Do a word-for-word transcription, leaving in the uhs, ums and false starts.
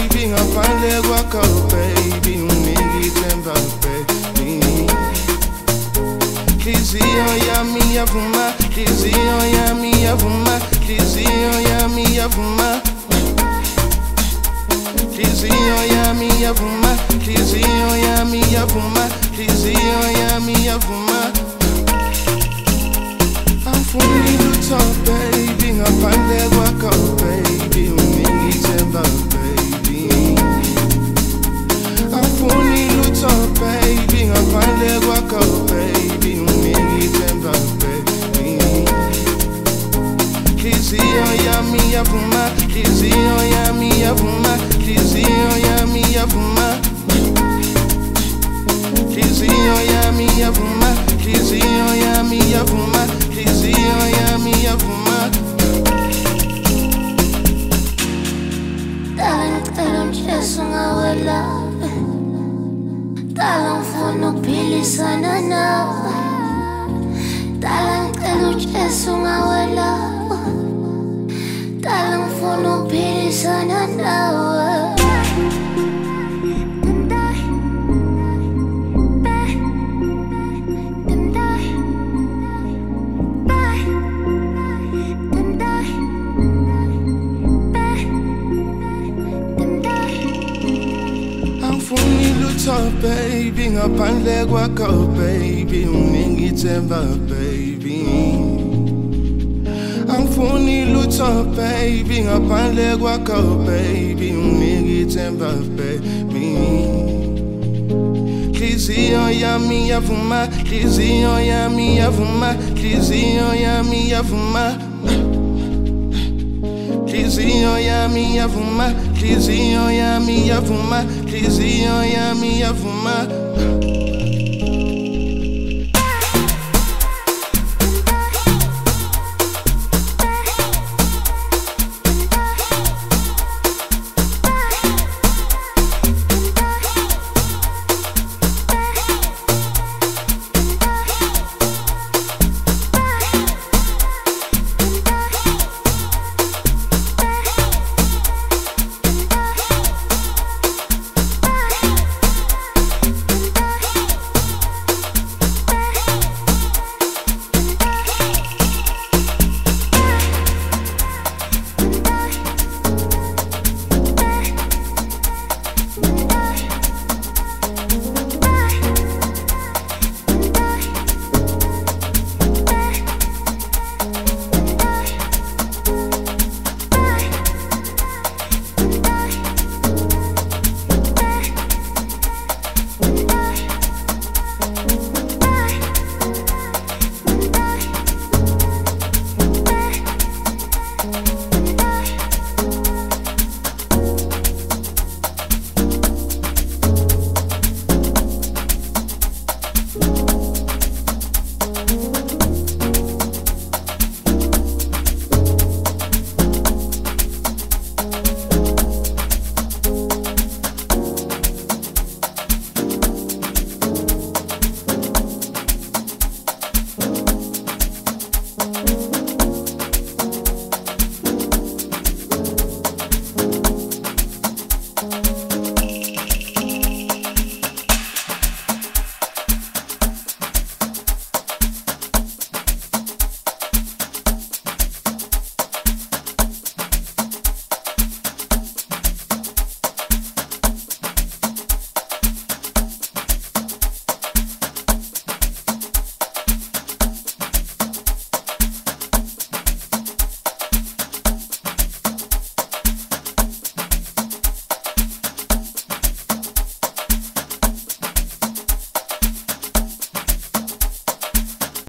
baby, ngaphandle kwakho baby, ungingithemba baby. Nhliziyo yami yavuma, nhliziyo yami yavuma, nhliziyo yami yavuma. Nhliziyo yami yavuma, nhliziyo yami yavuma, nhliziyo yami yavuma. Angifuni lutho baby, ngaphandle kwakho baby, ungingithemba baby. Angifuni lutho baby, ngaphandle kwakho baby, ungingithemba baby. Nhliziyo yami yavuma, nhliziyo yami yavuma, nhliziyo yami yavuma. Nhliziyo yami yavuma, nhliziyo yami yavuma, nhliziyo yami yavuma. Dala ngicela umjesu ngawela, dala ngifuna ukuphilisana nawe. Dala ngicela umjesu ngawela, dala ngifuna ukuphilisana nawe. Angifuni lutho baby, ngaphandle kwakho baby, ungingithemba baby. Angifuni lutho baby, ngaphandle kwakho baby, ungingithemba baby. Nhliziyo yami yavuma, nhliziyo yami yavuma, nhliziyo yami yavuma. Nhliziyo yami yavuma, nhliziyo yami yavuma, nhliziyo yami yavuma.